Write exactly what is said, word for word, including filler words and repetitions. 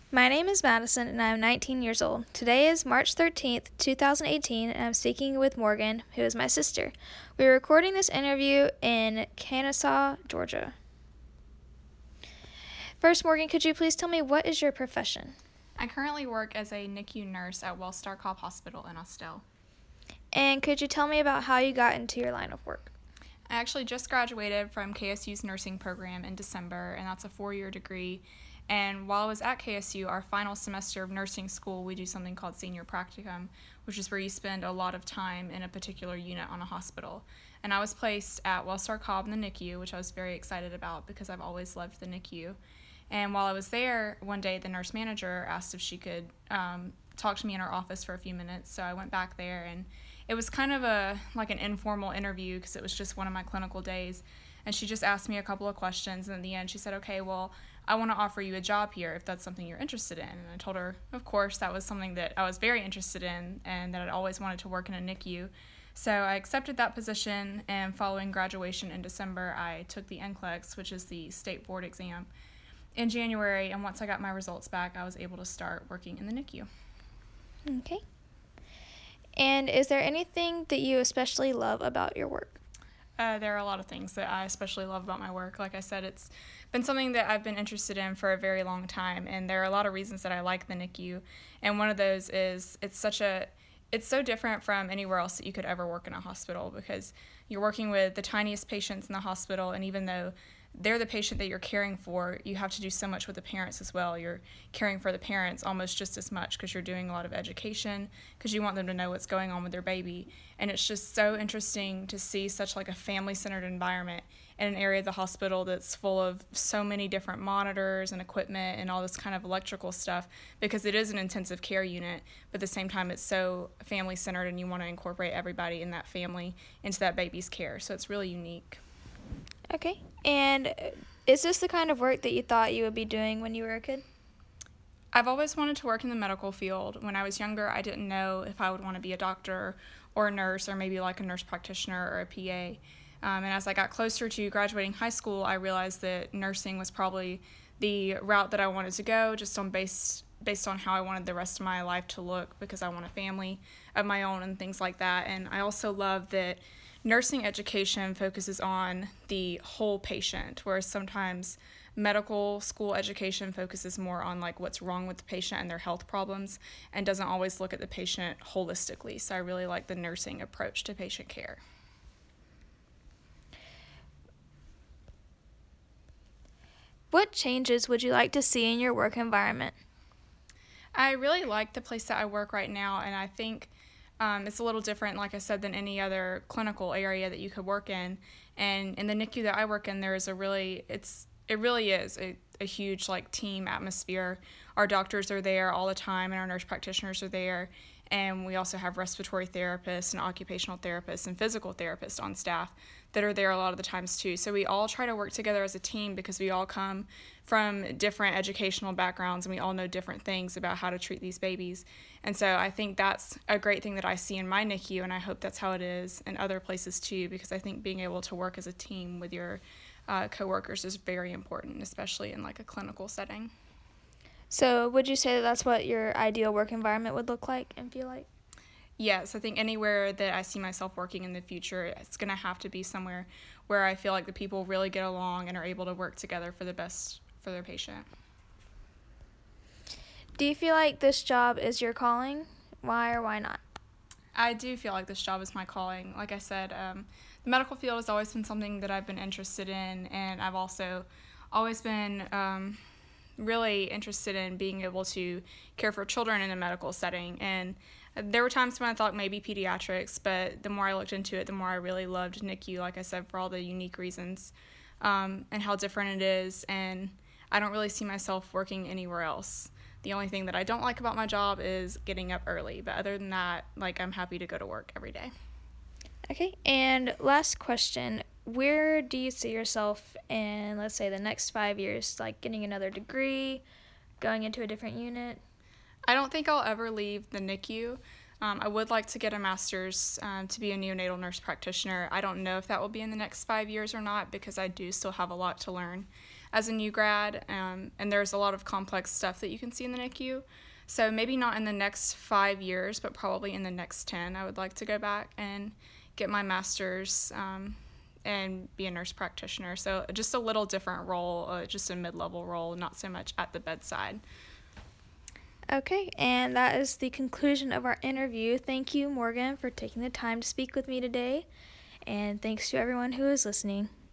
My name is Madison, and I am nineteen years old. Today is March thirteenth, twenty eighteen, and I'm speaking with Morgan, who is my sister. We are recording this interview in Kennesaw, Georgia. First, Morgan, could you please tell me what is your profession? I currently work as a N I C U nurse at Wellstar Cobb Hospital in Austell. And could you tell me about how you got into your line of work? I actually just graduated from K S U's nursing program in December, and that's a four-year degree. And while I was at K S U, our final semester of nursing school, we do something called senior practicum, which is where you spend a lot of time in a particular unit on a hospital. And I was placed at Wellstar Cobb in the N I C U, which I was very excited about because I've always loved the N I C U. And while I was there, one day the nurse manager asked if she could um, talk to me in her office for a few minutes. So I went back there, and it was kind of a like an informal interview because it was just one of my clinical days. And she just asked me a couple of questions, and at the end she said, okay, well, I want to offer you a job here if that's something you're interested in. And I told her, of course, that was something that I was very interested in and that I'd always wanted to work in a N I C U. So I accepted that position, and following graduation in December, I took the N C L E X, which is the state board exam, in January, and once I got my results back, I was able to start working in the N I C U. Okay. And is there anything that you especially love about your work? Uh, there are a lot of things that I especially love about my work. Like I said, it's been something that I've been interested in for a very long time, and there are a lot of reasons that I like the N I C U, and one of those is it's such a it's so different from anywhere else that you could ever work in a hospital because you're working with the tiniest patients in the hospital, and even though they're the patient that you're caring for, you have to do so much with the parents as well. You're caring for the parents almost just as much because you're doing a lot of education because you want them to know what's going on with their baby. And it's just so interesting to see such like a family-centered environment in an area of the hospital that's full of so many different monitors and equipment and all this kind of electrical stuff because it is an intensive care unit, but at the same time it's so family-centered and you want to incorporate everybody in that family into that baby's care. So it's really unique. Okay. And is this the kind of work that you thought you would be doing when you were a kid? I've always wanted to work in the medical field. When I was younger, I didn't know if I would want to be a doctor or a nurse or maybe like a nurse practitioner or a P A. Um, and as I got closer to graduating high school, I realized that nursing was probably the route that I wanted to go just on base, based on how I wanted the rest of my life to look because I want a family of my own and things like that. And I also love that nursing education focuses on the whole patient, whereas sometimes medical school education focuses more on like what's wrong with the patient and their health problems and doesn't always look at the patient holistically. So I really like the nursing approach to patient care. What changes would you like to see in your work environment? I really like the place that I work right now, and I think Um, it's a little different, like I said, than any other clinical area that you could work in. And in the N I C U that I work in, there is a really, it's, it really is a, a huge like team atmosphere. Our doctors are there all the time, and our nurse practitioners are there. And we also have respiratory therapists and occupational therapists and physical therapists on staff that are there a lot of the times too. So we all try to work together as a team because we all come from different educational backgrounds and we all know different things about how to treat these babies. And so I think that's a great thing that I see in my N I C U, and I hope that's how it is in other places too, because I think being able to work as a team with your uh, coworkers is very important, especially in like a clinical setting. So would you say that that's what your ideal work environment would look like and feel like? Yes, I think anywhere that I see myself working in the future, it's going to have to be somewhere where I feel like the people really get along and are able to work together for the best for their patient. Do you feel like this job is your calling? Why or why not? I do feel like this job is my calling. Like I said, um, the medical field has always been something that I've been interested in, and I've also always been um, really interested in being able to care for children in a medical setting. And there were times when I thought maybe pediatrics, but the more I looked into it, the more I really loved N I C U, like I said, for all the unique reasons um, and how different it is. And I don't really see myself working anywhere else. The only thing that I don't like about my job is getting up early. But other than that, like, I'm happy to go to work every day. Okay, and last question. Where do you see yourself in, let's say, the next five years? Like getting another degree, going into a different unit? I don't think I'll ever leave the N I C U. Um, I would like to get a master's um, to be a neonatal nurse practitioner. I don't know if that will be in the next five years or not because I do still have a lot to learn as a new grad, um, and there's a lot of complex stuff that you can see in the N I C U. So maybe not in the next five years, but probably in the next ten, I would like to go back and get my master's um, and be a nurse practitioner. So just a little different role, uh, just a mid-level role, not so much at the bedside. Okay, and that is the conclusion of our interview. Thank you, Morgan, for taking the time to speak with me today, and thanks to everyone who is listening.